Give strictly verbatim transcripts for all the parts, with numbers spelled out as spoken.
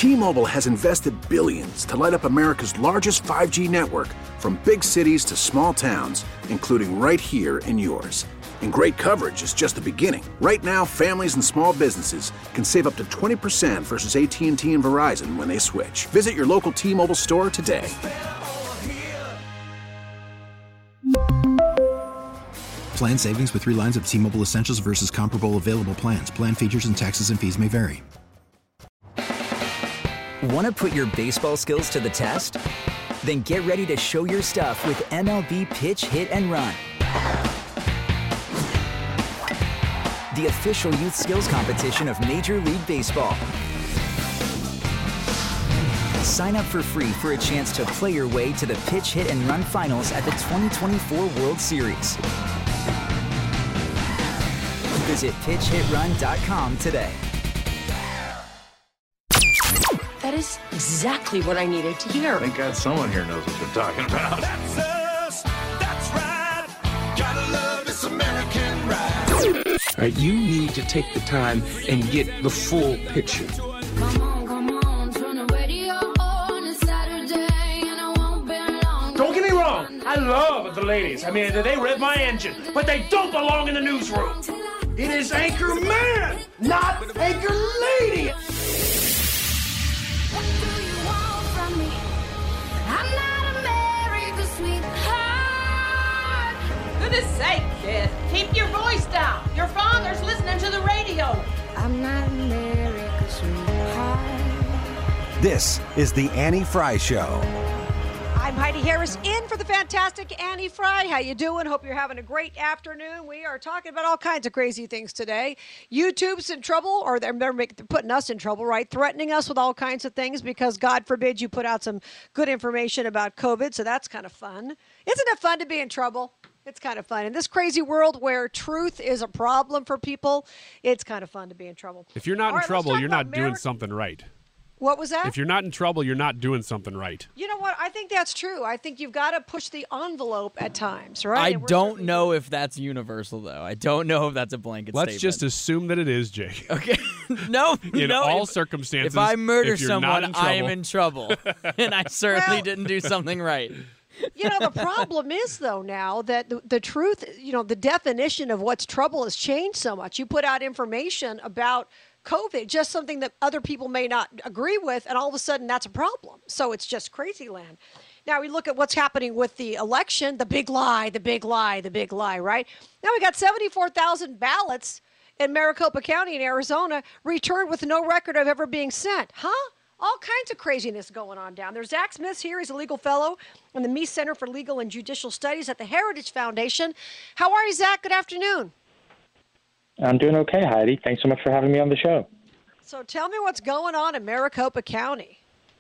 T-Mobile has invested billions to light up America's largest five G network, from big cities to small towns, including right here in yours. And great coverage is just the beginning. Right now, families and small businesses can save up to twenty percent versus A T and T and Verizon when they switch. Visit your local T-Mobile store today. Plan savings with three lines of T-Mobile Essentials versus comparable available plans. Plan features and taxes and fees may vary. Want to put your baseball skills to the test? Then get ready to show your stuff with M L B Pitch, Hit, and Run. The official youth skills competition of Major League Baseball. Sign up for free for a chance to play your way to the Pitch, Hit, and Run finals at the twenty twenty-four World Series. Visit pitch hit run dot com today. That is exactly what I needed to hear. Thank God someone here knows what they're talking about. That's us. That's right. Gotta love this American ride. All right, you need to take the time and get the full picture. Come on, come on, turn the radio on. It's Saturday and I won't be long. Don't get me wrong. I love the ladies. I mean, they rev my engine, but they don't belong in the newsroom. It is Anchor Man, not Anchor Lady. What do you want from me? I'm not America's sweetheart. Goodness sake, kid. Keep your voice down. Your father's listening to the radio. I'm not America's sweetheart. This is the Annie Fry Show. I'm Heidi Harris in for the fantastic Annie Fry. How you doing? Hope you're having a great afternoon. We are talking about all kinds of crazy things today. YouTube's in trouble, or they're, they're, making, they're putting us in trouble, right? Threatening us with all kinds of things because, God forbid, you put out some good information about COVID, so that's kind of fun. Isn't it fun to be in trouble? It's kind of fun. In this crazy world where truth is a problem for people, it's kind of fun to be in trouble. If you're not all in right, trouble, you're not America. doing something right. What was that? If you're not in trouble, you're not doing something right. You know what? I think that's true. I think you've got to push the envelope at times, right? I And we're don't know if that's universal, though. I don't know if that's a blanket Let's statement. just assume that it is, Jake. Okay. no, In no. all if, circumstances, if I murder if you're someone, not in I am trouble- in trouble. And I certainly Well- didn't do something right. You know, the problem is, though, now that the, the truth, you know, the definition of what's trouble has changed so much. You put out information about COVID, just something that other people may not agree with, and all of a sudden that's a problem. So it's just crazy land. Now we look at what's happening with the election, the big lie, the big lie, the big lie, right? Now we got seventy-four thousand ballots in Maricopa County in Arizona returned with no record of ever being sent. Huh? All kinds of craziness going on down there. Zach Smith's here. He's a legal fellow in the Meese Center for Legal and Judicial Studies at the Heritage Foundation. How are you, Zach? Good afternoon. I'm doing okay, Heidi. Thanks so much for having me on the show. So tell me what's going on in Maricopa County.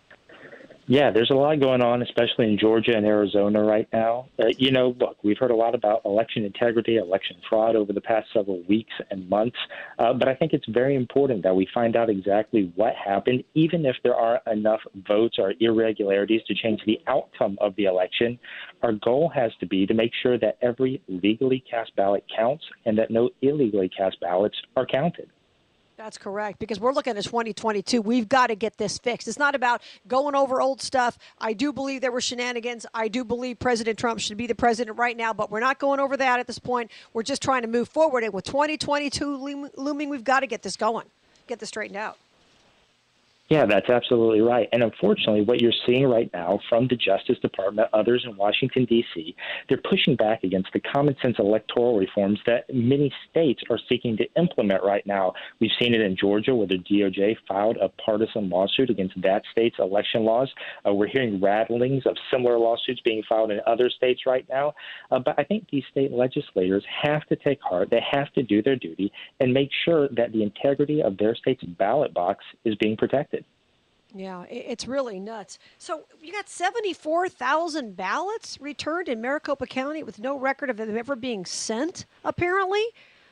Yeah, there's a lot going on, especially in Georgia and Arizona right now. Uh, you know, look, we've heard a lot about election integrity, election fraud over the past several weeks and months, uh, but I think it's very important that we find out exactly what happened, even if there are enough votes or irregularities to change the outcome of the election. Our goal has to be to make sure that every legally cast ballot counts and that no illegally cast ballots are counted. That's correct, because we're looking at twenty twenty-two. We've got to get this fixed. It's not about going over old stuff. I do believe there were shenanigans. I do believe President Trump should be the president right now, but we're not going over that at this point. We're just trying to move forward. And with twenty twenty-two looming, we've got to get this going, get this straightened out. Yeah, that's absolutely right. And unfortunately, what you're seeing right now from the Justice Department, others in Washington, D C, they're pushing back against the common sense electoral reforms that many states are seeking to implement right now. We've seen it in Georgia, where the D O J filed a partisan lawsuit against that state's election laws. Uh, we're hearing rattlings of similar lawsuits being filed in other states right now. Uh, but I think these state legislators have to take heart. They have to do their duty and make sure that the integrity of their state's ballot box is being protected. Yeah, it's really nuts. So you got seventy-four thousand ballots returned in Maricopa County with no record of them ever being sent, apparently.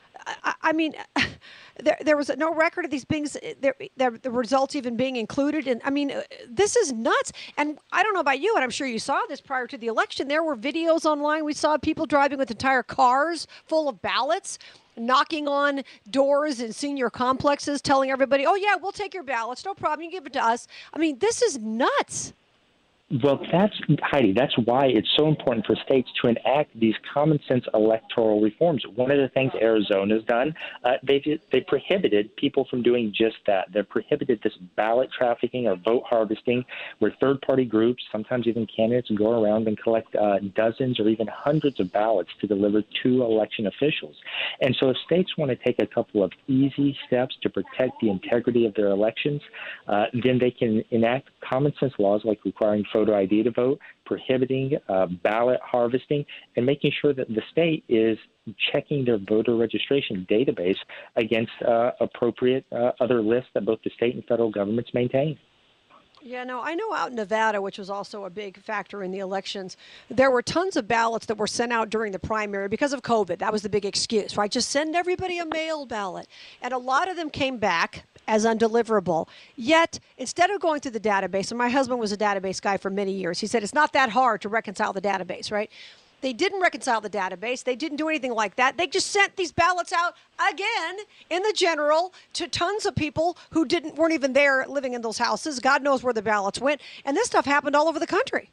I, I mean, there there was no record of these being there, there, the results even being included. And I mean, this is nuts. And I don't know about you, and I'm sure you saw this prior to the election. There were videos online. We saw people driving with entire cars full of ballots, knocking on doors in senior complexes, telling everybody, "Oh yeah, we'll take your ballots, no problem. You give it to us." I mean, this is nuts. Well, that's, Heidi, that's why it's so important for states to enact these common sense electoral reforms. One of the things Arizona's done, uh, they they prohibited people from doing just that. They've prohibited this ballot trafficking or vote harvesting, where third-party groups, sometimes even candidates, go around and collect uh, dozens or even hundreds of ballots to deliver to election officials. And so if states want to take a couple of easy steps to protect the integrity of their elections, uh, then they can enact common sense laws like requiring photo I D to vote, prohibiting uh, ballot harvesting, and making sure that the state is checking their voter registration database against uh, appropriate uh, other lists that both the state and federal governments maintain. Yeah, no, I know out in Nevada, which was also a big factor in the elections, there were tons of ballots that were sent out during the primary because of COVID. That was the big excuse, right? Just send everybody a mail ballot. And a lot of them came back as undeliverable. Yet, instead of going through the database, and my husband was a database guy for many years, he said it's not that hard to reconcile the database, right? They didn't reconcile the database. They didn't do anything like that. They just sent these ballots out again in the general to tons of people who didn't weren't even there living in those houses. God knows where the ballots went. And this stuff happened all over the country.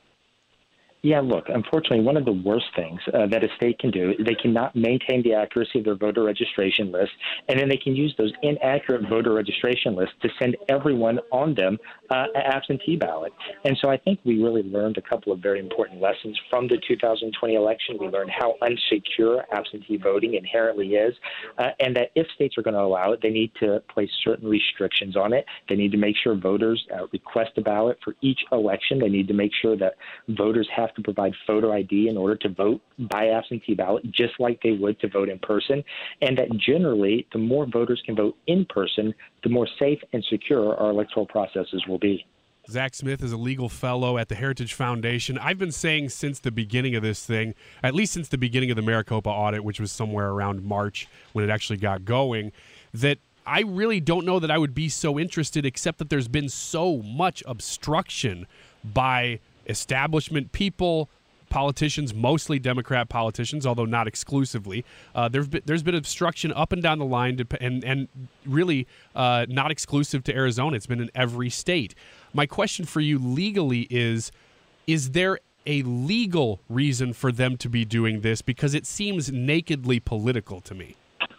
Yeah, look, unfortunately, one of the worst things uh, that a state can do, they cannot maintain the accuracy of their voter registration list, and then they can use those inaccurate voter registration lists to send everyone on them uh, an absentee ballot. And so I think we really learned a couple of very important lessons from the two thousand twenty election. We learned how unsecure absentee voting inherently is, uh, and that if states are going to allow it, they need to place certain restrictions on it. They need to make sure voters uh, request a ballot for each election. They need to make sure that voters have to provide photo I D in order to vote by absentee ballot, just like they would to vote in person, and that generally the more voters can vote in person, the more safe and secure our electoral processes will be. Zach Smith is a legal fellow at the Heritage Foundation. I've been saying since the beginning of this thing, at least since the beginning of the Maricopa audit, which was somewhere around March when it actually got going, that I really don't know that I would be so interested, except that there's been so much obstruction by establishment people, politicians, mostly Democrat politicians, although not exclusively. Uh, there's been, there's been obstruction up and down the line, and and really uh, not exclusive to Arizona. It's been in every state. My question for you legally is, is there a legal reason for them to be doing this? Because it seems nakedly political to me.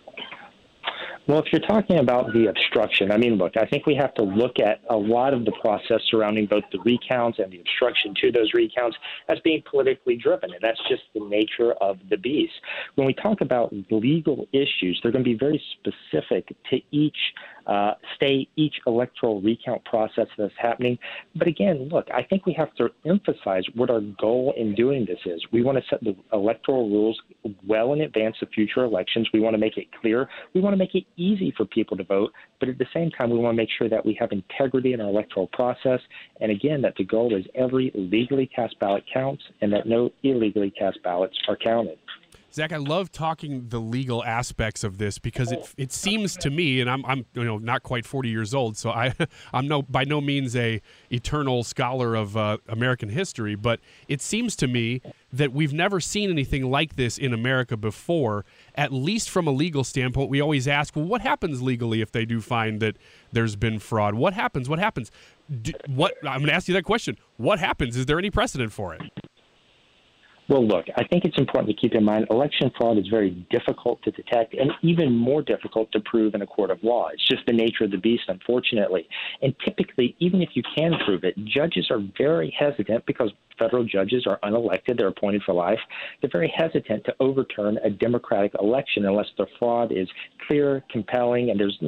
Well, if you're talking about the obstruction, I mean, look, I think we have to look at a lot of the process surrounding both the recounts and the obstruction to those recounts as being politically driven, and that's just the nature of the beast. When we talk about legal issues, they're going to be very specific to each uh, state, each electoral recount process that's happening. But again, look, I think we have to emphasize what our goal in doing this is. We want to set the electoral rules well in advance of future elections. We want to make it clear. We want to make it easy for people to vote, but at the same time, we want to make sure that we have integrity in our electoral process. And again, that the goal is every legally cast ballot counts and that no illegally cast ballots are counted. Zach, I love talking the legal aspects of this because it it seems to me, and I'm I'm you know not quite forty years old, so I I'm no by no means a eternal scholar of uh, American history, but it seems to me that we've never seen anything like this in America before. At least from a legal standpoint, we always ask, well, what happens legally if they do find that there's been fraud? What happens? What happens? Do, what I'm going to ask you that question. What happens? Is there any precedent for it? Well, look, I think it's important to keep in mind election fraud is very difficult to detect and even more difficult to prove in a court of law. It's just the nature of the beast, unfortunately. And typically, even if you can prove it, judges are very hesitant because federal judges are unelected. They're appointed for life. They're very hesitant to overturn a democratic election unless the fraud is clear, compelling, and there's, you know,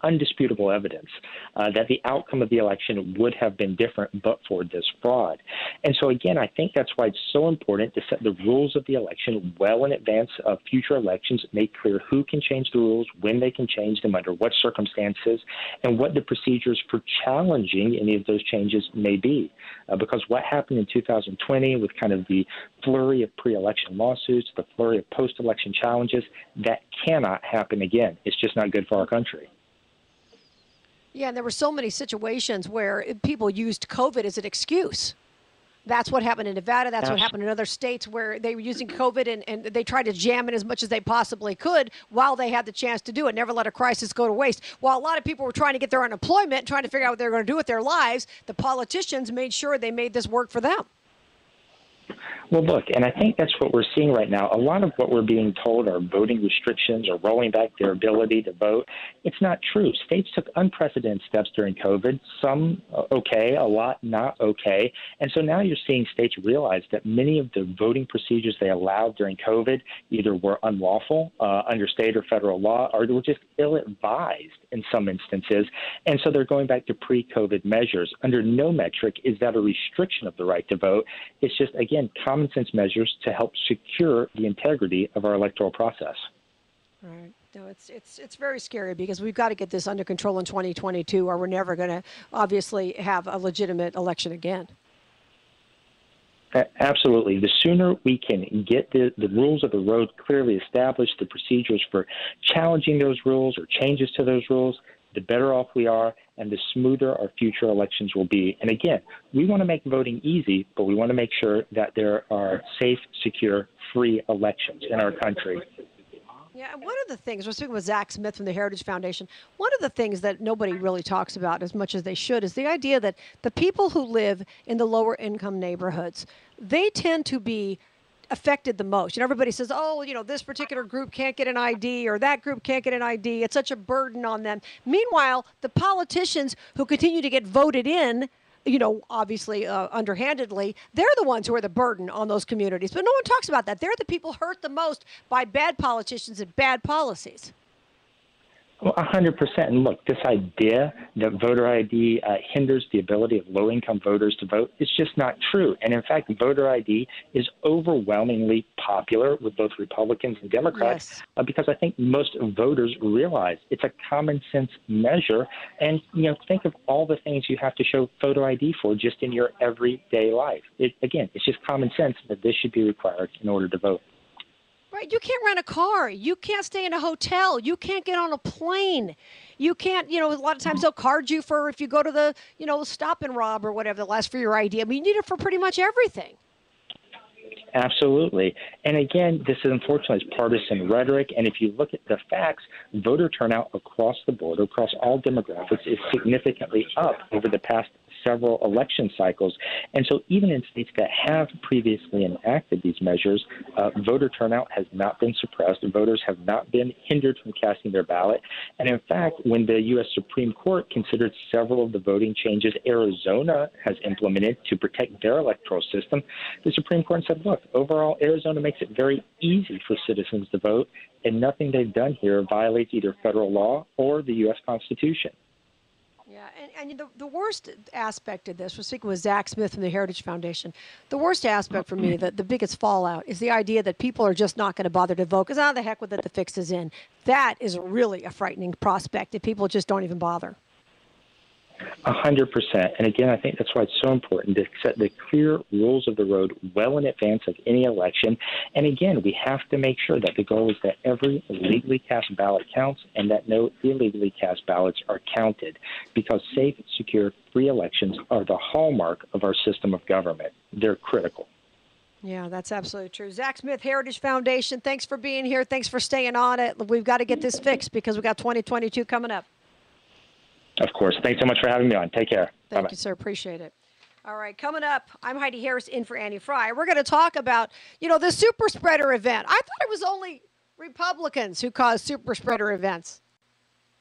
undisputable evidence uh, that the outcome of the election would have been different but for this fraud. And so, again, I think that's why it's so important to set the rules of the election well in advance of future elections, make clear who can change the rules, when they can change them, under what circumstances, and what the procedures for challenging any of those changes may be. Uh, because what happened in two thousand twenty with kind of the flurry of pre-election lawsuits, the flurry of post-election challenges, that cannot happen again. It's just not good for our country. Yeah, and there were so many situations where people used COVID as an excuse. That's what happened in Nevada. That's what happened in other states where they were using COVID and, and they tried to jam it as much as they possibly could while they had the chance to do it. Never let a crisis go to waste. While a lot of people were trying to get their unemployment, trying to figure out what they were going to do with their lives, the politicians made sure they made this work for them. Well, look, and I think that's what we're seeing right now. A lot of what we're being told are voting restrictions or rolling back their ability to vote. It's not true. States took unprecedented steps during COVID, some okay, a lot not okay. And so now you're seeing states realize that many of the voting procedures they allowed during COVID either were unlawful uh, under state or federal law or were just ill-advised in some instances. And so they're going back to pre-COVID measures. Under no metric is that a restriction of the right to vote. It's just, again, common sense measures to help secure the integrity of our electoral process. Right. No, it's it's it's very scary because we've got to get this under control in twenty twenty-two, or we're never going to obviously have a legitimate election again. Absolutely. The sooner we can get the, the rules of the road clearly established, the procedures for challenging those rules or changes to those rules, the better off we are and the smoother our future elections will be. And again, we want to make voting easy, but we want to make sure that there are safe, secure, free elections in our country. Yeah, and one of the things, we're speaking with Zach Smith from the Heritage Foundation, one of the things that nobody really talks about as much as they should is the idea that the people who live in the lower income neighborhoods, they tend to be affected the most. And everybody says, oh, you know, this particular group can't get an I D or that group can't get an I D. It's such a burden on them. Meanwhile, the politicians who continue to get voted in, you know, obviously uh, underhandedly, they're the ones who are the burden on those communities. But no one talks about that. They're the people hurt the most by bad politicians and bad policies. Well, one hundred percent. And look, this idea that voter I D uh, hinders the ability of low-income voters to vote is just not true. And in fact, voter I D is overwhelmingly popular with both Republicans and Democrats yes. uh, because I think most voters realize it's a common sense measure. And, you know, think of all the things you have to show photo I D for just in your everyday life. It, again, it's just common sense that this should be required in order to vote. Right. You can't rent a car. You can't stay in a hotel. You can't get on a plane. You can't, you know, a lot of times they'll card you for if you go to the, you know, stop and rob or whatever, they'll ask for your I D. I mean, you need it for pretty much everything. Absolutely. And again, this is unfortunately is partisan rhetoric. And if you look at the facts, voter turnout across the board, across all demographics, is significantly up over the past several election cycles. And so even in states that have previously enacted these measures, uh, voter turnout has not been suppressed. Voters have not been hindered from casting their ballot. And in fact, when the U S Supreme Court considered several of the voting changes Arizona has implemented to protect their electoral system, the Supreme Court said, look, overall, Arizona makes it very easy for citizens to vote, and nothing they've done here violates either federal law or the U S Constitution. Yeah, and, and the, the worst aspect of this, we're speaking with Zach Smith from the Heritage Foundation, the worst aspect for me, the, the biggest fallout, is the idea that people are just not going to bother to vote because, ah, the heck with it, the fix is in. That is really a frightening prospect if people just don't even bother. A hundred percent. And again, I think that's why it's so important to set the clear rules of the road well in advance of any election. And again, we have to make sure that the goal is that every legally cast ballot counts and that no illegally cast ballots are counted, because safe, secure, free elections are the hallmark of our system of government. They're critical. Yeah, that's absolutely true. Zach Smith, Heritage Foundation, thanks for being here. Thanks for staying on it. We've got to get this fixed because we've got twenty twenty-two coming up. Of course. Thanks so much for having me on. Take care. Thank Bye-bye. you, sir. Appreciate it. All right, coming up, I'm Heidi Harris in for Annie Fry. We're going to talk about, you know, the super spreader event. I thought it was only Republicans who caused super spreader events.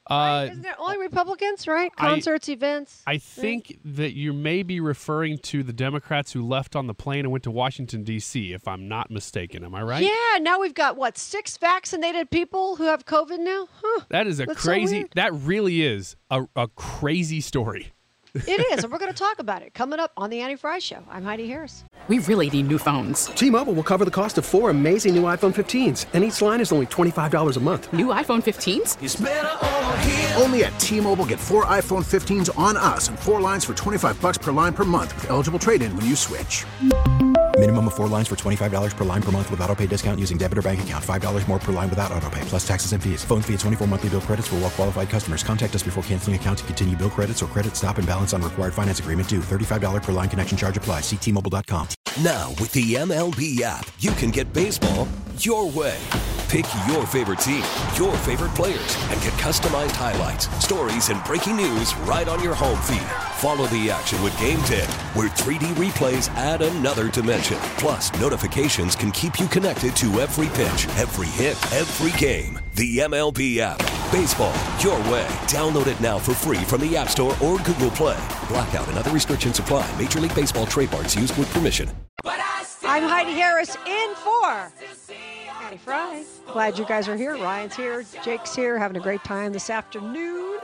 Uh, Isn't it only Republicans, right? Concerts, I, events. I think right? that you may be referring to the Democrats who left on the plane and went to Washington, D C, if I'm not mistaken. Am I right? Yeah, now we've got, what, six vaccinated people who have COVID now? Huh. That is a That's crazy, so that really is a, a crazy story. It is, and we're going to talk about it coming up on the Annie Fry Show. I'm Heidi Harris. We really need new phones. T-Mobile will cover the cost of four amazing new iPhone fifteens, and each line is only twenty-five dollars a month. New iPhone fifteens? It's better over here. Only at T-Mobile, get four iPhone fifteens on us and four lines for twenty-five bucks per line per month with eligible trade-in when you switch. Minimum of four lines for twenty-five dollars per line per month with autopay discount using debit or bank account. five dollars more per line without autopay, plus taxes and fees. Phone fee at twenty-four monthly bill credits for well-qualified customers. Contact us before canceling account to continue bill credits or credit stop and balance on required finance agreement due. thirty-five dollars per line connection charge applies. See T Mobile dot com. Now, with the M L B app, you can get baseball your way. Pick your favorite team, your favorite players, and get customized highlights, stories, and breaking news right on your home feed. Follow the action with Game ten, where three D replays add another dimension. Plus, notifications can keep you connected to every pitch, every hit, every game. The M L B app. Baseball your way. Download it now for free from the App Store or Google Play. Blackout and other restrictions apply. Major League Baseball trademarks used with permission. I'm Heidi Harris in for Annie Fry. Glad you guys are here. Ryan's here. Jake's here. Having a great time this afternoon.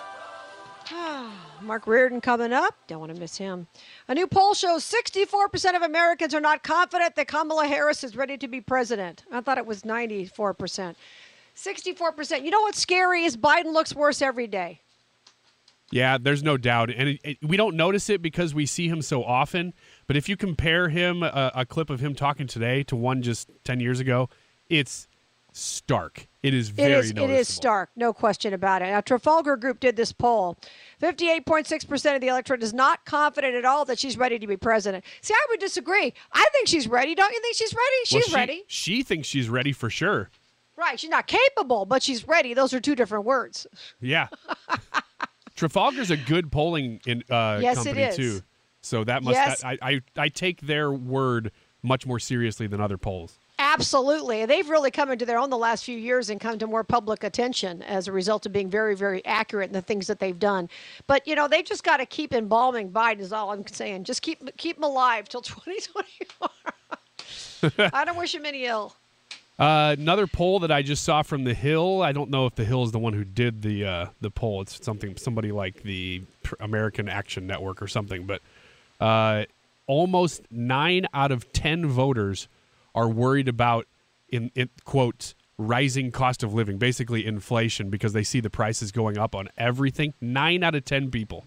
Mark Reardon coming up. Don't want to miss him. A new poll shows sixty-four percent of Americans are not confident that Kamala Harris is ready to be president. I thought it was ninety-four percent. sixty-four percent. You know what's scary is Biden looks worse every day. Yeah, there's no doubt. And it, it, we don't notice it because we see him so often. But if you compare him, a, a clip of him talking today to one just ten years ago, it's stark. It is very it is, noticeable. It is stark, no question about it. Now, Trafalgar Group did this poll. fifty-eight point six percent of the electorate is not confident at all that she's ready to be president. See, I would disagree. I think she's ready. Don't you think she's ready? She's well, she, ready. She thinks she's ready for sure. Right. She's not capable, but she's ready. Those are two different words. Yeah. Trafalgar's a good polling in, uh, yes, company, it is. too. So that must yes. I, I, I take their word much more seriously than other polls. Absolutely. They've really come into their own the last few years and come to more public attention as a result of being very, very accurate in the things that they've done. But, you know, they've just got to keep embalming Biden is all I'm saying. Just keep keep him alive till twenty twenty-four. I don't wish him any ill. Uh, another poll that I just saw from The Hill. I don't know if The Hill is the one who did the uh, the poll. It's something somebody like the American Action Network or something. But uh, almost nine out of ten voters are worried about, in, in quotes, rising cost of living, basically inflation, because they see the prices going up on everything. Nine out of ten people.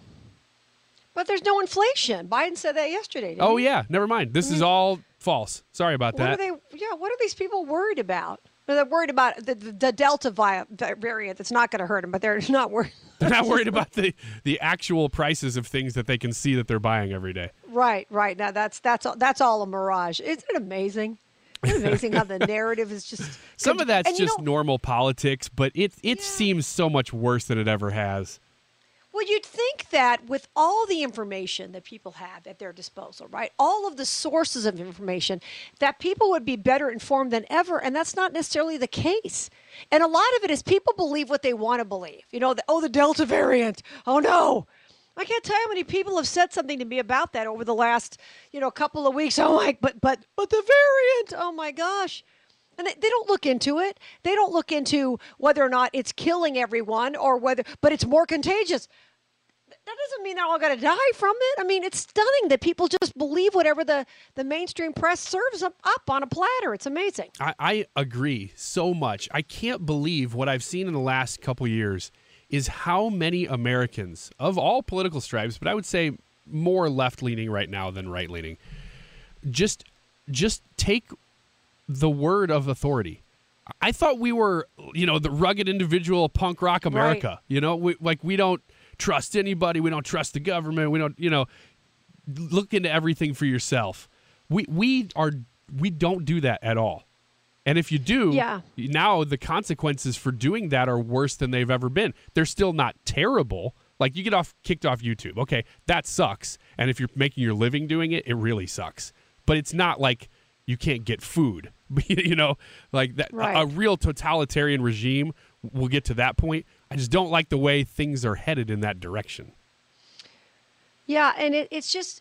But there's no inflation. Biden said that yesterday. Didn't oh, he? yeah. Never mind. This I mean, is all false. Sorry about what that. Are they, yeah, what are these people worried about? They're worried about the, the, the Delta vi- variant that's not going to hurt them, but they're not worried. They're not worried about the, the actual prices of things that they can see that they're buying every day. Right, right. Now, that's that's all, that's all a mirage. Isn't it amazing? Isn't it amazing how the narrative is just... Some of that's and just you know, normal politics, but it, it yeah. seems so much worse than it ever has. Well, you'd think that with all the information that people have at their disposal, right, all of the sources of information, that people would be better informed than ever, and that's not necessarily the case. And a lot of it is people believe what they want to believe. You know, the, oh, the Delta variant. Oh, no. I can't tell you how many people have said something to me about that over the last, you know, couple of weeks. Oh, my, but, but, but the variant. Oh, my gosh. And they, they don't look into it. They don't look into whether or not it's killing everyone or whether, but it's more contagious. That doesn't mean they're all going to die from it. I mean, it's stunning that people just believe whatever the, the mainstream press serves up, up on a platter. It's amazing. I, I agree so much. I can't believe what I've seen in the last couple years is how many Americans of all political stripes, but I would say more left-leaning right now than right-leaning, just just take the word of authority. I thought we were, you know, the rugged individual punk rock America. Right. You know, we, like we don't trust anybody. We don't trust the government. We don't, you know, look into everything for yourself. We we are we don't do that at all. And if you do, yeah. now the consequences for doing that are worse than they've ever been. They're still not terrible. Like you get off kicked off YouTube. Okay, that sucks. And if you're making your living doing it, it really sucks. But it's not like you can't get food. You know, like that. Right. A, a real totalitarian regime, we'll get to that point. I just don't like the way things are headed in that direction. Yeah, and it, it's just,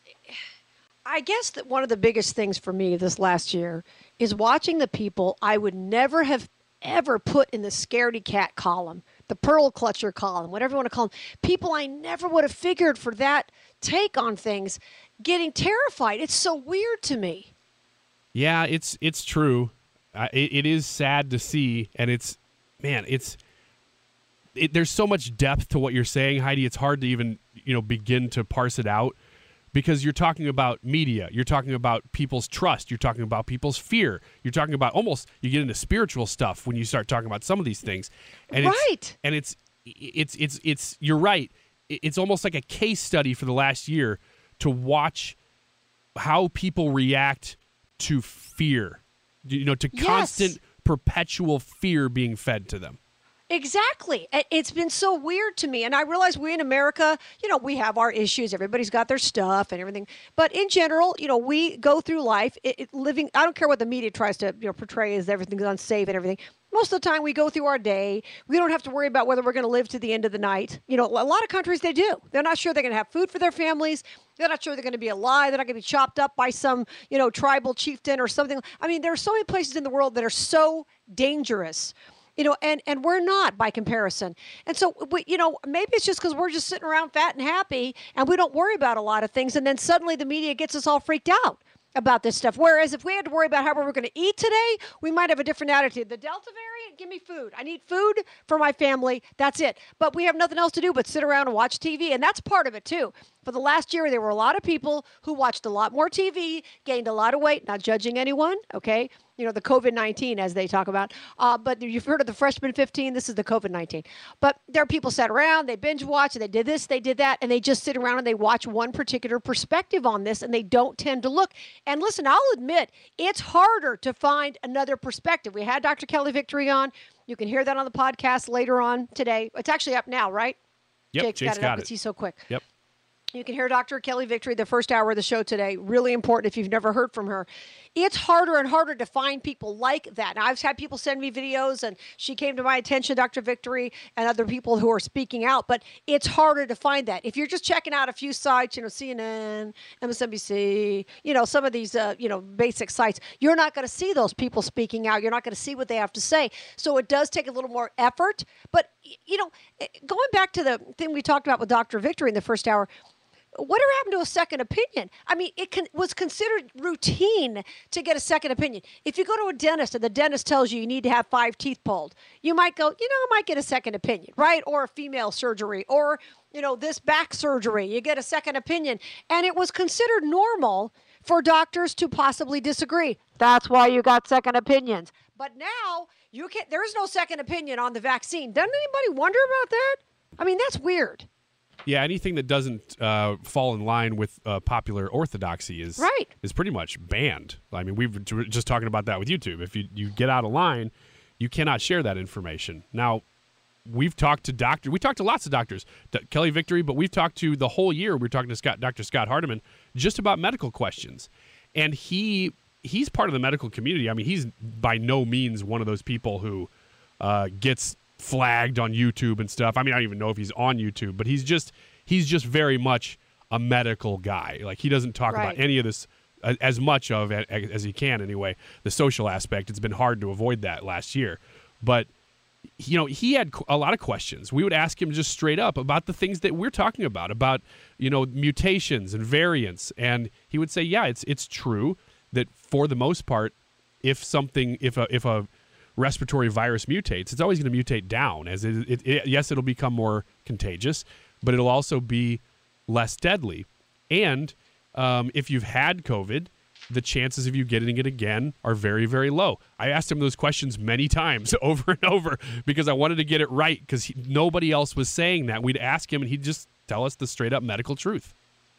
I guess that one of the biggest things for me this last year is watching the people I would never have ever put in the scaredy cat column, the pearl clutcher column, whatever you want to call them, people I never would have figured for that take on things, getting terrified. It's so weird to me. Yeah, it's it's true. Uh, it, it is sad to see, and it's, man, it's, it, there's so much depth to what you're saying, Heidi. It's hard to even, you know, begin to parse it out, because you're talking about media, you're talking about people's trust, you're talking about people's fear, you're talking about almost, you get into spiritual stuff when you start talking about some of these things. And right. It's, and it's, it's, it's, it's, you're right. It's almost like a case study for the last year to watch how people react to fear, you know, to Yes. constant, perpetual fear being fed to them. Exactly. It- It's been so weird to me. And I realize we in America, you know, we have our issues. Everybody's got their stuff and everything. But in general, you know, we go through life it, it living. I don't care what the media tries to, you know, portray as everything's unsafe and everything. Most of the time we go through our day. We don't have to worry about whether we're going to live to the end of the night. You know, a lot of countries, they do. They're not sure they're going to have food for their families. They're not sure they're going to be alive. They're not going to be chopped up by some, you know, tribal chieftain or something. I mean, there are so many places in the world that are so dangerous. You know, and, and we're not by comparison. And so, we, you know, maybe it's just because we're just sitting around fat and happy and we don't worry about a lot of things. And then suddenly the media gets us all freaked out about this stuff. Whereas if we had to worry about how we were going to eat today, we might have a different attitude. The Delta variant, give me food. I need food for my family. That's it. But we have nothing else to do but sit around and watch T V. And that's part of it, too. For the last year, there were a lot of people who watched a lot more T V, gained a lot of weight, not judging anyone, okay? You know, the COVID nineteen, as they talk about. Uh, but you've heard of the freshman fifteen. This is the COVID nineteen. But there are people sat around, they binge watch, and they did this, they did that, and they just sit around and they watch one particular perspective on this, and they don't tend to look. And listen, I'll admit, it's harder to find another perspective. We had Doctor Kelly Victory on. You can hear that on the podcast later on today. It's actually up now, right? Yep, Jake's, Jake's got it got up it. because he's so quick. Yep. You can hear Doctor Kelly Victory the first hour of the show today. Really important if you've never heard from her. It's harder and harder to find people like that. Now, I've had people send me videos, and she came to my attention, Doctor Victory, and other people who are speaking out. But it's harder to find that. If you're just checking out a few sites, you know, C N N, M S N B C, you know, some of these, uh, you know, basic sites, you're not going to see those people speaking out. You're not going to see what they have to say. So it does take a little more effort. But, you know, going back to the thing we talked about with Doctor Victory in the first hour, whatever happened to a second opinion? I mean, it can, was considered routine to get a second opinion. If you go to a dentist and the dentist tells you you need to have five teeth pulled, you might go, you know, I might get a second opinion, right? Or a female surgery, or, you know, this back surgery, you get a second opinion. And it was considered normal for doctors to possibly disagree. That's why you got second opinions. But now, you can't, there's no second opinion on the vaccine. Doesn't anybody wonder about that? I mean, that's weird. Yeah, anything that doesn't uh, fall in line with uh, popular orthodoxy is right. is pretty much banned. I mean, we were just talking about that with YouTube. If you, you get out of line, you cannot share that information. Now, we've talked to doctors. We talked to lots of doctors, D- Kelly Victory, but we've talked to the whole year. We were talking to Scott, Doctor Scott Hardiman just about medical questions. And he he's part of the medical community. I mean, he's by no means one of those people who uh, gets flagged on YouTube and stuff. I mean, I don't even know if he's on YouTube, but he's just he's just very much a medical guy. Like, he doesn't talk Right. about any of this uh, as much of it as he can anyway. The social aspect, it's been hard to avoid that last year. But, you know, he had a lot of questions. We would ask him just straight up about the things that we're talking about, about, you know, mutations and variants. And he would say, yeah, it's it's true that for the most part, if something, if a, if a, respiratory virus mutates, it's always going to mutate down. As it, it, it, yes, it'll become more contagious, but it'll also be less deadly. And um, if you've had COVID, the chances of you getting it again are very, very low. I asked him those questions many times over and over because I wanted to get it right, because nobody else was saying that. We'd ask him and he'd just tell us the straight up medical truth.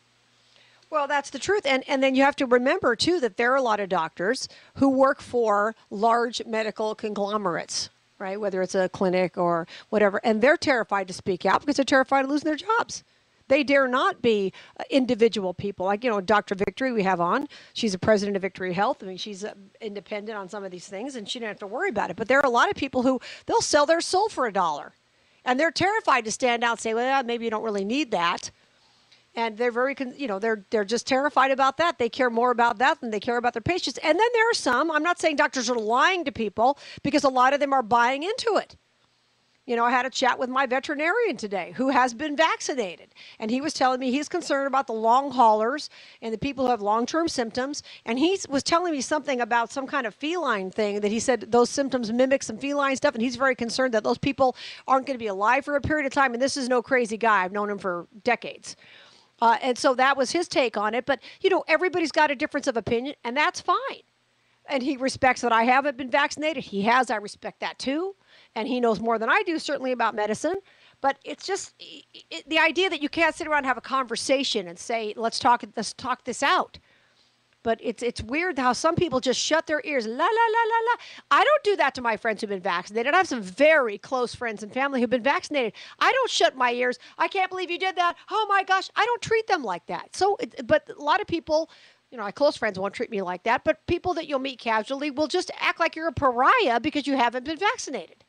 Well, that's the truth. And and then you have to remember, too, that there are a lot of doctors who work for large medical conglomerates, right? Whether it's a clinic or whatever. And they're terrified to speak out because they're terrified of losing their jobs. They dare not be uh, individual people. Like, you know, Doctor Victory we have on. She's a president of Victory Health. I mean, she's uh, independent on some of these things, and she didn't have to worry about it. But there are a lot of people who, they'll sell their soul for a dollar. And they're terrified to stand out and say, well, maybe you don't really need that. And they're very, you know, they're they're just terrified about that. They care more about that than they care about their patients. And then there are some, I'm not saying doctors are lying to people, because a lot of them are buying into it. You know, I had a chat with my veterinarian today who has been vaccinated. And he was telling me he's concerned about the long haulers and the people who have long-term symptoms. And he was telling me something about some kind of feline thing that he said those symptoms mimic some feline stuff. And he's very concerned that those people aren't going to be alive for a period of time. And this is no crazy guy. I've known him for decades. Uh, and so that was his take on it. But, you know, everybody's got a difference of opinion, and that's fine. And he respects that I haven't been vaccinated. He has. I respect that, too. And he knows more than I do, certainly, about medicine. But it's just it, the idea that you can't sit around and have a conversation and say, let's talk, let's talk this out. But it's it's weird how some people just shut their ears. La, la, la, la, la. I don't do that to my friends who've been vaccinated. I have some very close friends and family who've been vaccinated. I don't shut my ears. I can't believe you did that. Oh, my gosh. I don't treat them like that. So, it, but a lot of people, you know, my close friends won't treat me like that. But people that you'll meet casually will just act like you're a pariah because you haven't been vaccinated.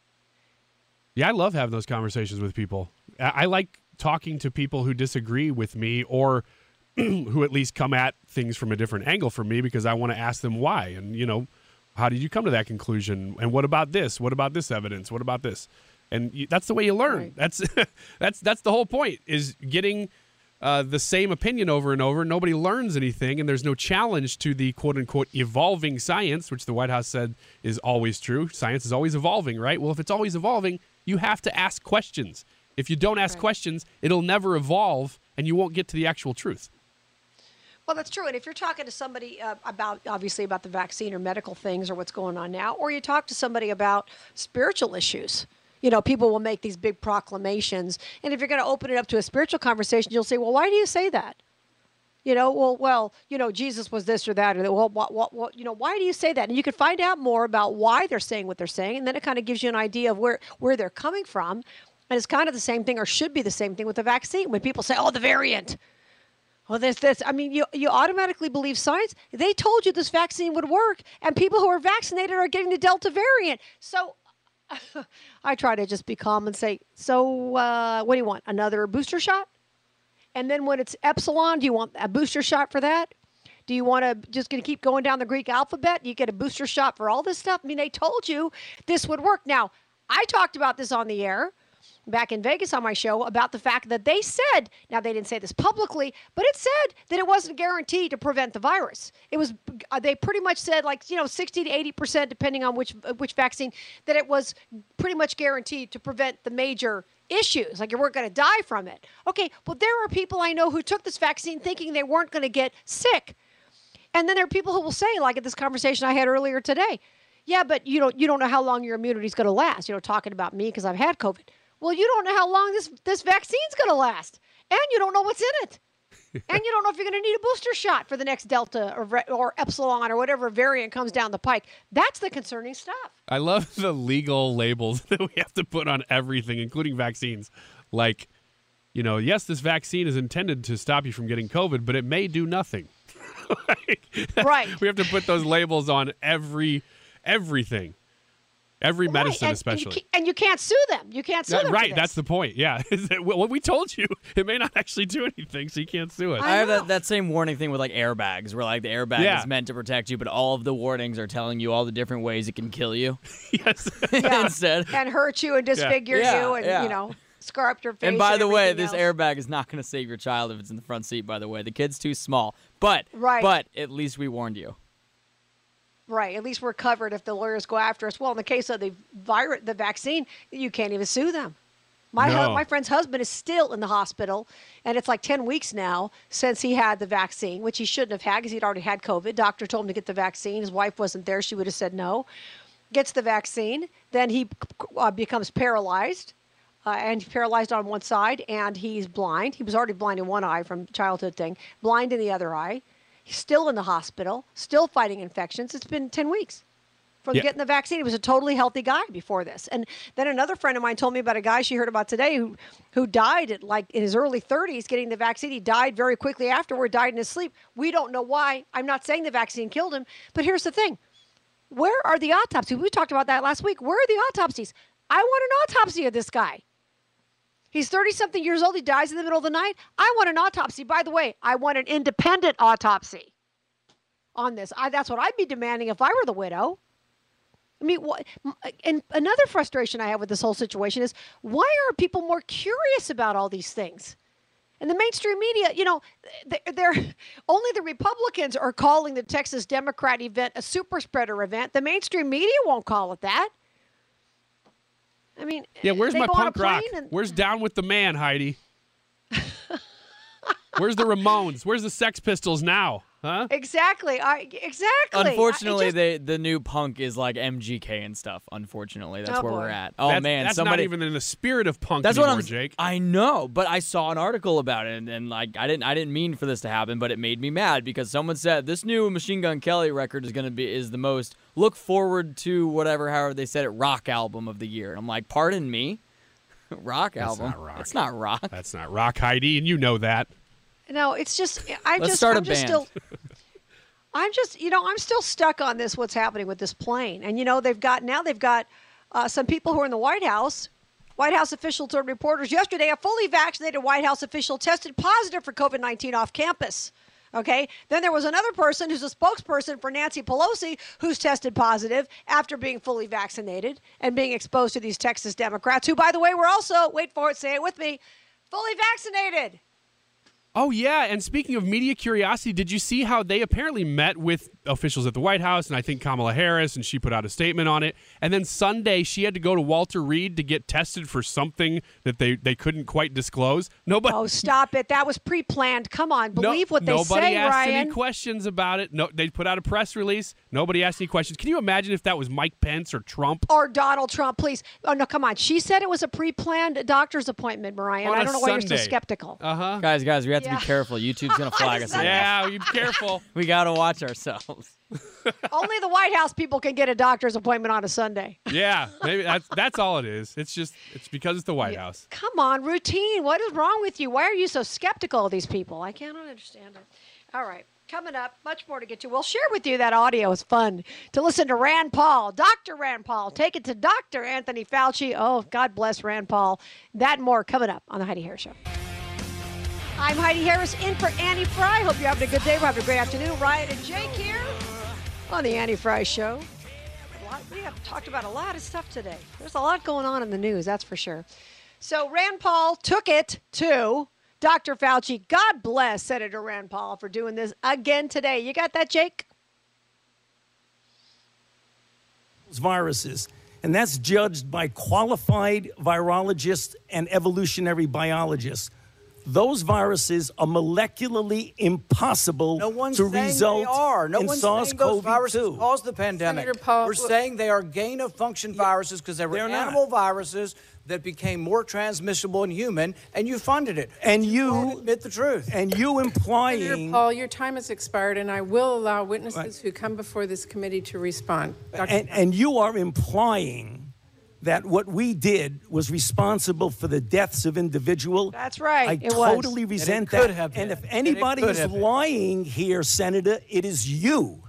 Yeah, I love having those conversations with people. I, I like talking to people who disagree with me, or who at least come at things from a different angle from me, because I want to ask them why. And, you know, how did you come to that conclusion? And what about this? What about this evidence? What about this? And you, that's the way you learn. Right. That's that's that's the whole point, is getting uh, the same opinion over and over. Nobody learns anything, and there's no challenge to the quote-unquote evolving science, which the White House said is always true. Science is always evolving, right? Well, if it's always evolving, you have to ask questions. If you don't ask right. questions, it'll never evolve, and you won't get to the actual truth. Well, that's true. And if you're talking to somebody uh, about, obviously, about the vaccine or medical things or what's going on now, or you talk to somebody about spiritual issues, you know, people will make these big proclamations. And if you're going to open it up to a spiritual conversation, you'll say, well, why do you say that? You know, well, well, you know, Jesus was this or that, or well, what, what, what, you know, why do you say that? And you can find out more about why they're saying what they're saying, and then it kind of gives you an idea of where, where they're coming from. And it's kind of the same thing, or should be the same thing, with the vaccine. When people say, oh, the variant. Well, there's this. I mean, you you automatically believe science. They told you this vaccine would work, and people who are vaccinated are getting the Delta variant. So I try to just be calm and say, so uh, what do you want, another booster shot? And then when it's Epsilon, do you want a booster shot for that? Do you want to just going to keep going down the Greek alphabet? You get a booster shot for all this stuff? I mean, they told you this would work. Now, I talked about this on the air back in Vegas on my show about the fact that they said, now they didn't say this publicly, but it said that it wasn't guaranteed to prevent the virus. It was, uh, they pretty much said, like, you know, sixty to eighty percent, depending on which uh, which vaccine, that it was pretty much guaranteed to prevent the major issues, like you weren't going to die from it. Okay, well, there are people I know who took this vaccine thinking they weren't going to get sick. And then there are people who will say, like at this conversation I had earlier today, yeah, but you don't, you don't know how long your immunity is going to last. You know, talking about me because I've had COVID. Well, you don't know how long this, this vaccine's going to last. And you don't know what's in it. And you don't know if you're going to need a booster shot for the next Delta or, or Epsilon or whatever variant comes down the pike. That's the concerning stuff. I love the legal labels that we have to put on everything, including vaccines. Like, you know, yes, this vaccine is intended to stop you from getting COVID, but it may do nothing. Like, right. We have to put those labels on every everything. Every medicine, right. and, especially. And you, and you can't sue them. You can't sue that, them. Right, for that's the point. Yeah. What we told you, it may not actually do anything, so you can't sue it. I, I have that, that same warning thing with like airbags, where like the airbag yeah. is meant to protect you, but all of the warnings are telling you all the different ways it can kill you. Yes. Yeah. Instead. And hurt you and disfigure yeah. you and, yeah. you know, scar up your face. And by and the way, this else. airbag is not going to save your child if it's in the front seat, by the way. The kid's too small. But, right. but at least we warned you. Right. At least we're covered if the lawyers go after us. Well, in the case of the virus, the vaccine, you can't even sue them. My no. hu- my friend's husband is still in the hospital, and it's like ten weeks now since he had the vaccine, which he shouldn't have had because he'd already had COVID. Doctor told him to get the vaccine. His wife wasn't there. She would have said no. Gets the vaccine. Then he uh, becomes paralyzed, uh, and he's paralyzed on one side, and he's blind. He was already blind in one eye from childhood thing, blind in the other eye. He's still in the hospital, still fighting infections. It's been ten weeks from yeah. getting the vaccine. He was a totally healthy guy before this. And then another friend of mine told me about a guy she heard about today who, who died at like in his early thirties getting the vaccine. He died very quickly afterward, died in his sleep. We don't know why. I'm not saying the vaccine killed him, but here's the thing. Where are the autopsies? We talked about that last week. Where are the autopsies? I want an autopsy of this guy. He's thirty-something years old. He dies in the middle of the night. I want an autopsy. By the way, I want an independent autopsy on this. I, that's what I'd be demanding if I were the widow. I mean, what, and another frustration I have with this whole situation is, why are people more curious about all these things? And the mainstream media, you know, they're, they're only the Republicans are calling the Texas Democrat event a super spreader event. The mainstream media won't call it that. I mean, yeah, where's they my go on a punk rock? plane and- Where's Down with the Man, Heidi? Where's the Ramones? Where's the Sex Pistols now? Huh? Exactly. I exactly. Unfortunately, I, just, they the new punk is like M G K and stuff. Unfortunately, that's Oh, where boy. we're at. Oh that's, man, that's somebody. not even in the spirit of punk That's anymore, what I'm. Jake. I know, but I saw an article about it, and, and like I didn't. I didn't mean for this to happen, but it made me mad because someone said this new Machine Gun Kelly record is gonna be is the most look forward to whatever, however they said it, rock album of the year. And I'm like, pardon me, rock That's album. not rock. It's not rock. That's not rock, Heidi, and you know that. no, it's just. I Let's just. start I'm a just band. still. I'm just, you know, I'm still stuck on this. What's happening with this plane? And you know, they've got now they've got uh, some people who are in the White House. White House official told reporters yesterday a fully vaccinated White House official tested positive for COVID nineteen off campus. Okay. Then there was another person who's a spokesperson for Nancy Pelosi who's tested positive after being fully vaccinated and being exposed to these Texas Democrats, who, by the way, were also, wait for it, say it with me, fully vaccinated. Oh, yeah, and speaking of media curiosity, did you see how they apparently met with officials at the White House, and I think Kamala Harris, and she put out a statement on it, and then Sunday she had to go to Walter Reed to get tested for something that they, they couldn't quite disclose? Nobody. Oh, stop it. That was pre-planned. Come on. No- Believe what they nobody say, asked Ryan. any questions about it. No, they put out a press release. Nobody asked any questions. Can you imagine if that was Mike Pence or Trump? Or Donald Trump, please. Oh, no, come on. She said it was a pre-planned doctor's appointment, Mariah. On I a don't know why you're so Sunday. skeptical. Uh-huh. Guys, guys, we have to Yeah. be careful. YouTube's gonna flag us. It's not- Yeah, you be careful. We gotta watch ourselves. Only the White House people can get a doctor's appointment on a Sunday. Yeah, maybe that's that's all it is. It's just it's because it's the White House. Come on, routine. What is wrong with you? Why are you so skeptical of these people? I cannot understand it. All right. Coming up, much more to get to. We'll share with you that audio. It's fun to listen to Rand Paul, Doctor Rand Paul. Take it to Doctor Anthony Fauci. Oh, God bless Rand Paul. That and more coming up on The Heidi Harris Show. I'm Heidi Harris in for Annie Fry. Hope you're having a good day. We're having a great afternoon. Ryan and Jake here on The Annie Fry Show. A lot, we have talked about a lot of stuff today. There's a lot going on in the news, that's for sure. So Rand Paul took it to Doctor Fauci. God bless Senator Rand Paul for doing this again today. You got that, Jake? Viruses, and that's judged by qualified virologists and evolutionary biologists. Those viruses are molecularly impossible No one's to saying result they are. No in one's saying those SARS-CoV viruses two. caused the pandemic. Senator Paul, We're look- saying they are gain-of-function viruses because they were They're not. animal viruses that became more transmissible in human, and you funded it. And Won't you admit the truth. and you implying Senator Paul, your time has expired, and I will allow witnesses who come before this committee to respond. Doctor and, and you are implying that what we did was responsible for the deaths of individuals. That's right. I it was. totally resent it could that. have and been. if And it anybody could is have been. lying here, Senator, it is you.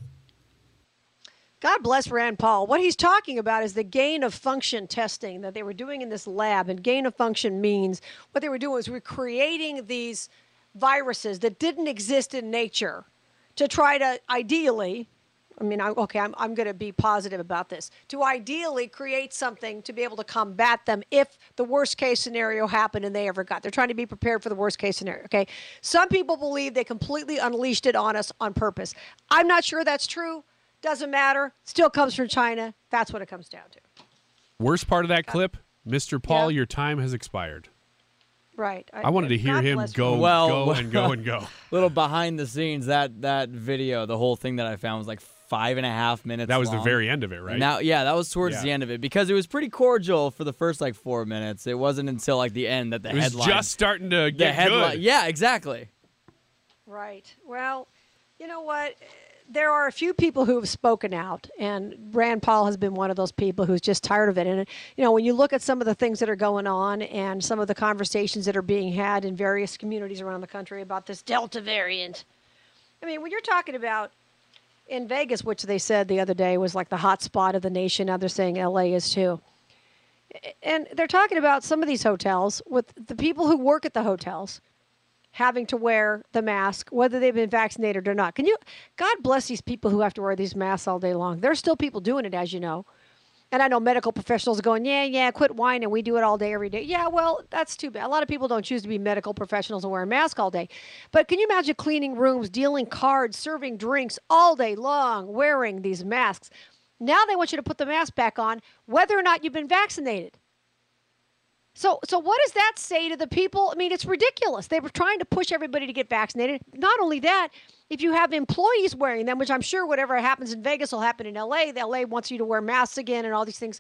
God bless Rand Paul. What he's talking about is the gain of function testing that they were doing in this lab. And gain of function means what they were doing was recreating these viruses that didn't exist in nature to try to ideally, I mean, I, okay, I'm, I'm going to be positive about this, to ideally create something to be able to combat them if the worst case scenario happened and they ever got. They're trying to be prepared for the worst case scenario, okay? Some people believe they completely unleashed it on us on purpose. I'm not sure that's true. Doesn't matter. Still comes from China. That's what it comes down to. Worst part of that clip, Mister Paul, Yeah. your time has expired. Right. I wanted to hear God him bless go, Rand. Well, go, well- and go, and go. Little behind the scenes, that that video, the whole thing that I found was like five and a half minutes. That was long. the very end of it, right? Now, yeah, that was towards Yeah. the end of it because it was pretty cordial for the first like four minutes. It wasn't until like the end that the It was headline. just starting to the get headline. good. Yeah, exactly. Right. Well, you know what? There are a few people who have spoken out, and Rand Paul has been one of those people who's just tired of it. And, you know, when you look at some of the things that are going on and some of the conversations that are being had in various communities around the country about this Delta variant, I mean, when you're talking about in Vegas, which they said the other day was like the hot spot of the nation, now they're saying L A is too. And they're talking about some of these hotels with the people who work at the hotels having to wear the mask, whether they've been vaccinated or not. Can you, God bless these people who have to wear these masks all day long. There's still people doing it, as you know. And I know medical professionals going, yeah, yeah, quit whining. We do it all day, every day. Yeah, well, that's too bad. A lot of people don't choose to be medical professionals and wear a mask all day. But can you imagine cleaning rooms, dealing cards, serving drinks all day long, wearing these masks? Now they want you to put the mask back on, whether or not you've been vaccinated. So so what does that say to the people? I mean, it's ridiculous. They were trying to push everybody to get vaccinated. Not only that, if you have employees wearing them, which I'm sure whatever happens in Vegas will happen in L A, the L A wants you to wear masks again and all these things.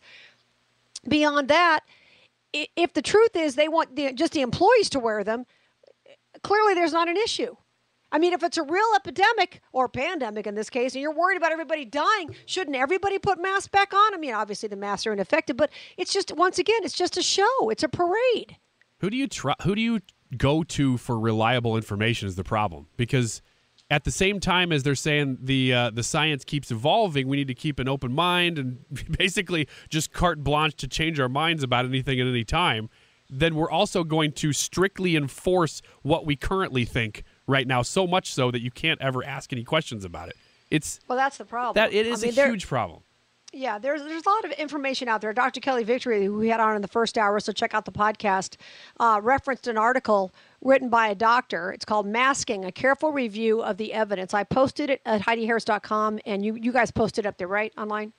Beyond that, if the truth is they want the, just the employees to wear them, clearly there's not an issue. I mean, if it's a real epidemic or pandemic in this case, and you're worried about everybody dying, shouldn't everybody put masks back on? I mean, obviously the masks are ineffective, but it's just, once again, it's just a show. It's a parade. Who do you try, who do you go to for reliable information is the problem? Because at the same time as they're saying the uh, the science keeps evolving, we need to keep an open mind and basically just carte blanche to change our minds about anything at any time, then we're also going to strictly enforce what we currently think right now, so much so that you can't ever ask any questions about it. It's well, that's the problem. That it is I mean, a there, huge problem. Yeah, there's there's a lot of information out there. Doctor Kelly Victory, who we had on in the first hour, so check out the podcast, uh, referenced an article written by a doctor. It's called Masking, A Careful Review of the Evidence. I posted it at Heidi Harris dot com, and you, you guys posted it up there, right, online?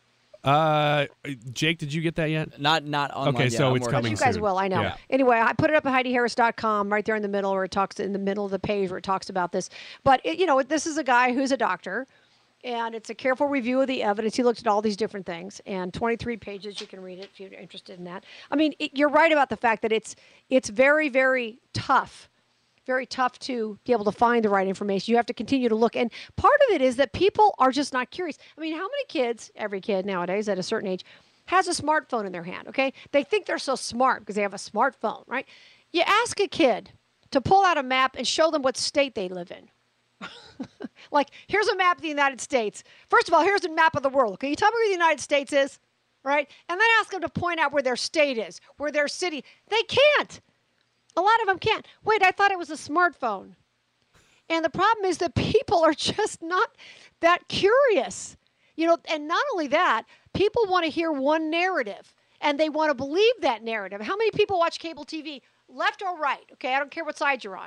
Uh, Jake, did you get that yet? Not not online Okay, yet. so I'm it's working coming You guys soon. will, I know. Yeah. Anyway, I put it up at Heidi Harris dot com, right there in the middle, where it talks in the middle of the page where it talks about this. But it, you know, this is a guy who's a doctor, and it's a careful review of the evidence. He looked at all these different things, and twenty-three pages. You can read it if you're interested in that. I mean, it, you're right about the fact that it's it's very, very tough. Very tough to be able to find the right information. You have to continue to look. And part of it is that people are just not curious. I mean, how many kids, every kid nowadays at a certain age, has a smartphone in their hand, okay? They think they're so smart because they have a smartphone, right? You ask a kid to pull out a map and show them what state they live in. Like, here's a map of the United States. First of all, here's a map of the world. Can you tell me where the United States is, right? And then ask them to point out where their state is, where their city. They can't. A lot of them can't. Wait, I thought it was a smartphone. And the problem is that people are just not that curious. You know, and not only that, people want to hear one narrative, and they want to believe that narrative. How many people watch cable T V, left or right? Okay, I don't care what side you're on.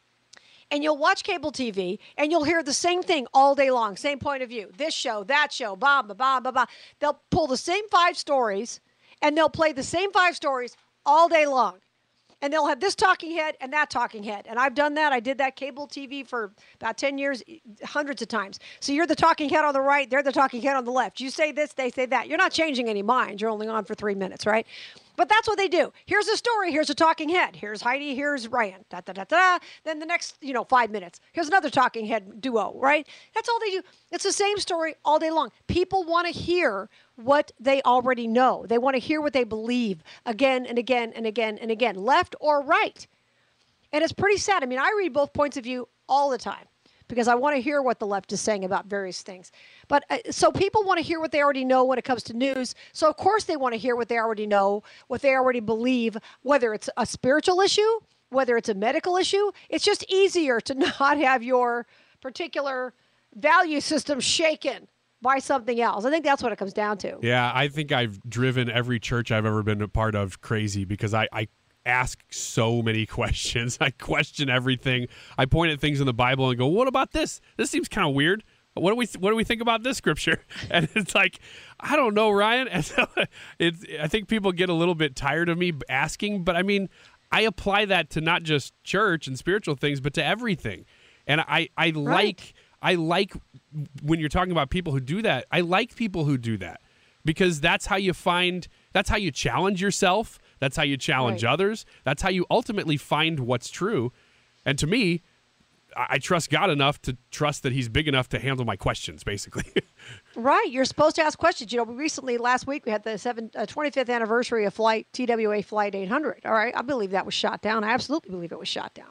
And you'll watch cable T V, and you'll hear the same thing all day long, same point of view. This show, that show, blah, blah, blah, blah, blah. They'll pull the same five stories, and they'll play the same five stories all day long. And they'll have this talking head and that talking head. And I've done that. I did that cable T V for about ten years, hundreds of times. So you're the talking head on the right. They're the talking head on the left. You say this, they say that. You're not changing any minds. You're only on for three minutes, right? But that's what they do. Here's a story. Here's a talking head. Here's Heidi. Here's Ryan. Da, da, da, da. Then the next, you know, five minutes. Here's another talking head duo, right? That's all they do. It's the same story all day long. People want to hear what they already know. They want to hear what they believe again and again and again and again, left or right. And it's pretty sad. I mean, I read both points of view all the time because I want to hear what the left is saying about various things. But uh, so people want to hear what they already know when it comes to news. So, of course, they want to hear what they already know, what they already believe, whether it's a spiritual issue, whether it's a medical issue. It's just easier to not have your particular value system shaken by something else. I think that's what it comes down to. Yeah, I think I've driven every church I've ever been a part of crazy because I, I ask so many questions. I question everything. I point at things in the Bible and go, what about this? This seems kind of weird. What do we what do we think about this scripture? And it's like, I don't know, Ryan. And so it's, I think people get a little bit tired of me asking, but I mean, I apply that to not just church and spiritual things, but to everything. And I, I Right. like I like when you're talking about people who do that, I like people who do that because that's how you find, that's how you challenge yourself. That's how you challenge Right. others. That's how you ultimately find what's true. And to me, I I trust God enough to trust that he's big enough to handle my questions, basically. Right. You're supposed to ask questions. You know, we recently, last week, we had the seven, uh, twenty-fifth anniversary of flight T W A Flight eight hundred. All right. I believe that was shot down. I absolutely believe it was shot down.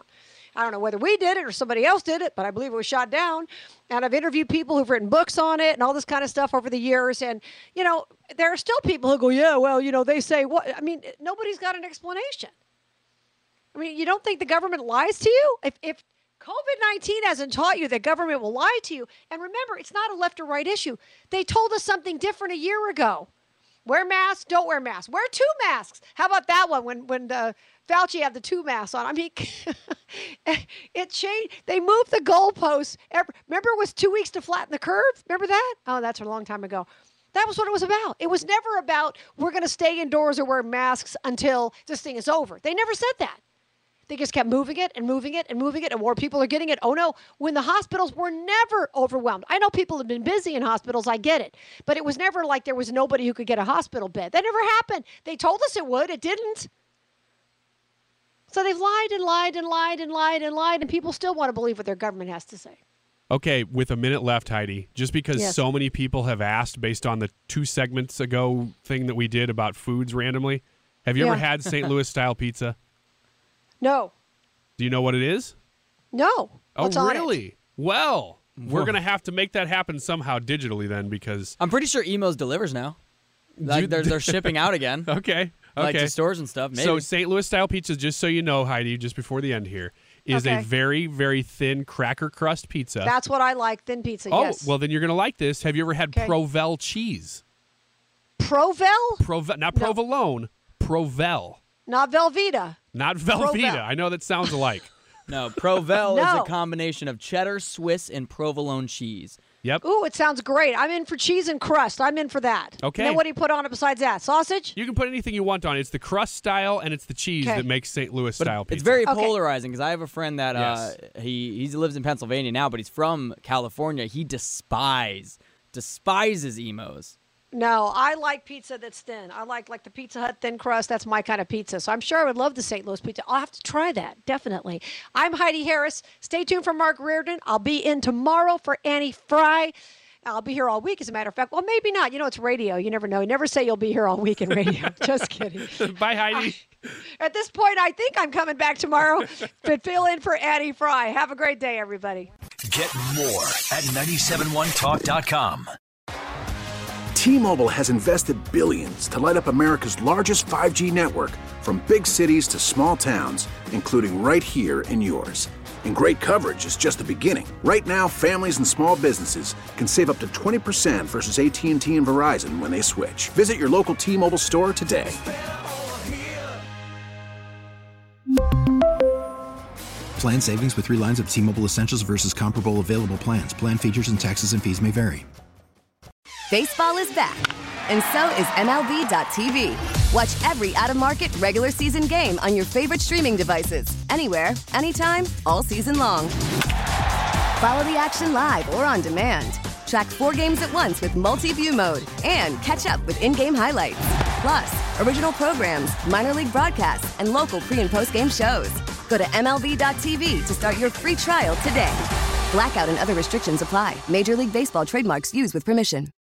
I don't know whether we did it or somebody else did it, but I believe it was shot down. And I've interviewed people who've written books on it and all this kind of stuff over the years. And, you know, there are still people who go, yeah, well, you know, they say what? I mean, nobody's got an explanation. I mean, you don't think the government lies to you? If, if COVID nineteen hasn't taught you that government will lie to you, and remember, it's not a left or right issue. They told us something different a year ago. Wear masks, don't wear masks. Wear two masks. How about that one when, when uh, Fauci had the two masks on? I mean, it changed. They moved the goalposts. Remember it was two weeks to flatten the curve? Remember that? Oh, that's a long time ago. That was what it was about. It was never about we're going to stay indoors or wear masks until this thing is over. They never said that. They just kept moving it and moving it and moving it, and more people are getting it. Oh, no, when the hospitals were never overwhelmed. I know people have been busy in hospitals. I get it. But it was never like there was nobody who could get a hospital bed. That never happened. They told us it would. It didn't. So they've lied and lied and lied and lied and lied, and people still want to believe what their government has to say. Okay, with a minute left, Heidi, just because Yes. so many people have asked based on the two segments ago thing that we did about foods randomly, have you Yeah. ever had Saint Louis-style pizza? No. Do you know what it is? No. What's oh, on it? really? Well, we're Whoa. going to have to make that happen somehow digitally then because... I'm pretty sure Emos delivers now. Like they're, they're shipping out again. Okay. Like Okay. to stores and stuff. Maybe. So Saint Louis-style pizza, just so you know, Heidi, just before the end here, is Okay. a very, very thin cracker crust pizza. That's what I like, thin pizza, oh, yes. well, then you're going to like this. Have you ever had Okay. Provel cheese? Provel? Prove, not provolone, Provel. Not Velveeta. Not Velveeta. Provel. I know that sounds alike. No, Provel is No. a combination of cheddar, Swiss, and provolone cheese. Yep. Ooh, it sounds great. I'm in for cheese and crust. I'm in for that. Okay. And then what do you put on it besides that? Sausage? You can put anything you want on it. It's the crust style and it's the cheese Okay. that makes Saint Louis But style pizza. it's very Okay. polarizing because I have a friend that uh, he he lives in Pennsylvania now, but he's from California. He despise despises Emos. No, I like pizza that's thin. I like like the Pizza Hut thin crust. That's my kind of pizza. So I'm sure I would love the Saint Louis pizza. I'll have to try that, definitely. I'm Heidi Harris. Stay tuned for Mark Reardon. I'll be in tomorrow for Annie Fry. I'll be here all week, as a matter of fact. Well, maybe not. You know, it's radio. You never know. You never say you'll be here all week in radio. Just kidding. Bye, Heidi. At this point, I think I'm coming back tomorrow to fill in for Annie Fry. Have a great day, everybody. Get more at nine seven one talk dot com. T-Mobile has invested billions to light up America's largest five G network, from big cities to small towns, including right here in yours. And great coverage is just the beginning. Right now, families and small businesses can save up to twenty percent versus A T and T and Verizon when they switch. Visit your local T-Mobile store today. Plan savings with three lines of T-Mobile Essentials versus comparable available plans. Plan features and taxes and fees may vary. Baseball is back, and so is M L B dot T V. Watch every out-of-market regular season game on your favorite streaming devices, anywhere, anytime, all season long. Follow the action live or on demand. Track four games at once with multi-view mode and catch up with in-game highlights. Plus, original programs, minor league broadcasts, and local pre- and post-game shows. Go to M L B dot T V to start your free trial today. Blackout and other restrictions apply. Major League Baseball trademarks used with permission.